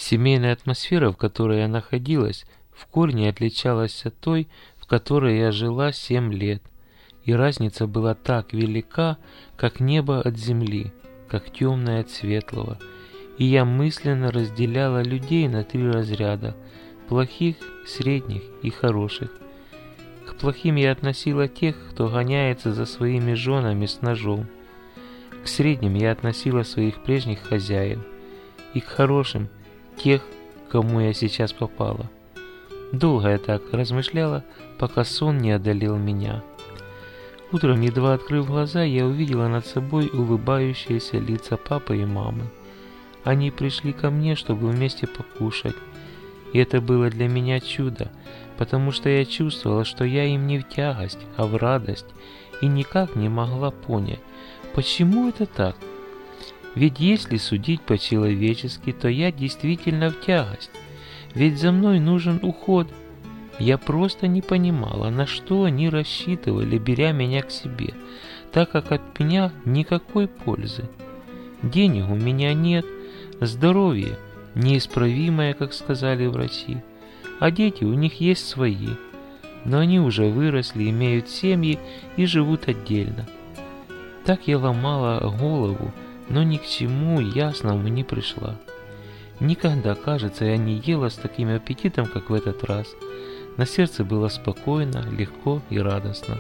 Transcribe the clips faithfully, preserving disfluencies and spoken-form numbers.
Семейная атмосфера, в которой я находилась, в корне отличалась от той, в которой я жила семь лет, и разница была так велика, как небо от земли, как темное от светлого, и я мысленно разделяла людей на три разряда – плохих, средних и хороших. К плохим я относила тех, кто гоняется за своими женами с ножом. К средним я относила своих прежних хозяев. И к хорошим – тех, к кому я сейчас попала. Долго я так размышляла, пока сон не одолел меня. Утром, едва открыв глаза, я увидела над собой улыбающиеся лица папы и мамы. Они пришли ко мне, чтобы вместе покушать. И это было для меня чудо, потому что я чувствовала, что я им не в тягость, а в радость, и никак не могла понять, почему это так. Ведь если судить по-человечески, то я действительно в тягость, ведь за мной нужен уход. Я просто не понимала, на что они рассчитывали, беря меня к себе, так как от меня никакой пользы. Денег у меня нет, здоровье неисправимое, как сказали врачи, а дети у них есть свои, но они уже выросли, имеют семьи и живут отдельно. Так я ломала голову, но ни к чему ясному не пришла. Никогда, кажется, я не ела с таким аппетитом, как в этот раз. На сердце было спокойно, легко и радостно.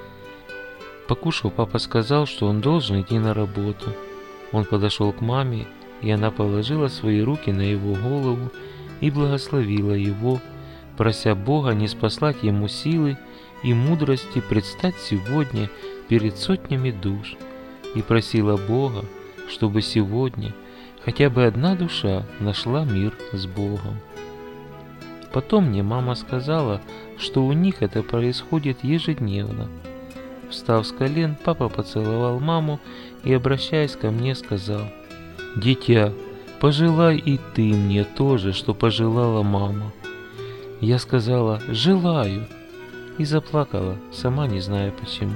Покушав, папа сказал, что он должен идти на работу. Он подошел к маме, и она положила свои руки на его голову и благословила его, прося Бога не спаслать ему силы и мудрости предстать сегодня перед сотнями душ, и просила Бога, чтобы сегодня хотя бы одна душа нашла мир с Богом. Потом мне мама сказала, что у них это происходит ежедневно. Встав с колен, папа поцеловал маму и, обращаясь ко мне, сказал: «Дитя, пожелай и ты мне тоже, что пожелала мама». Я сказала: «Желаю», и заплакала, сама не зная почему.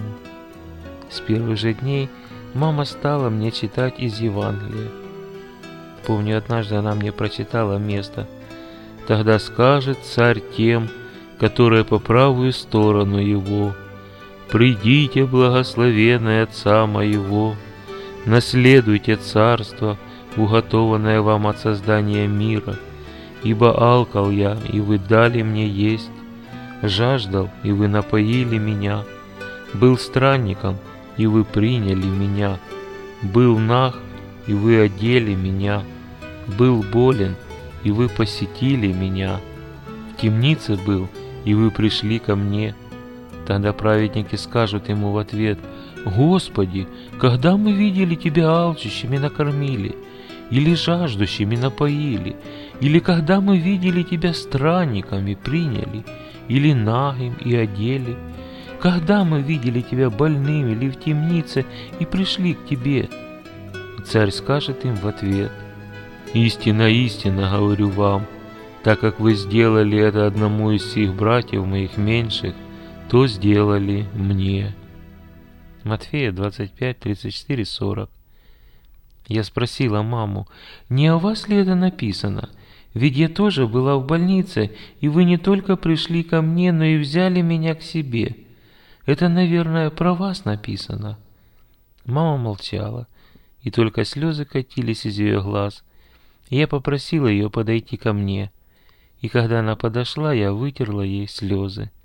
С первых же дней мама стала мне читать из Евангелия. Помню, однажды она мне прочитала место: «Тогда скажет царь тем, которые по правую сторону его: придите, благословенные Отца моего, наследуйте царство, уготованное вам от создания мира, ибо алкал я, и вы дали мне есть, жаждал, и вы напоили меня, был странником, и вы приняли меня, был наг, и вы одели меня, был болен, и вы посетили меня, в темнице был, и вы пришли ко мне». Тогда праведники скажут ему в ответ: «Господи, когда мы видели Тебя алчущим и накормили, или жаждущим и напоили, или когда мы видели Тебя странником и приняли, или нагим и одели, когда мы видели Тебя больным или в темнице и пришли к Тебе?» И царь скажет им в ответ: «Истинно, истинно говорю вам, так как вы сделали это одному из сих братьев моих меньших, то сделали мне». Матфея двадцать пять, тридцать четыре, сорок. Я спросила маму: «Не о вас ли это написано? Ведь я тоже была в больнице, и вы не только пришли ко мне, но и взяли меня к себе. Это, наверное, про вас написано». Мама молчала, и только слезы катились из ее глаз. И я попросила ее подойти ко мне, и когда она подошла, я вытерла ей слезы.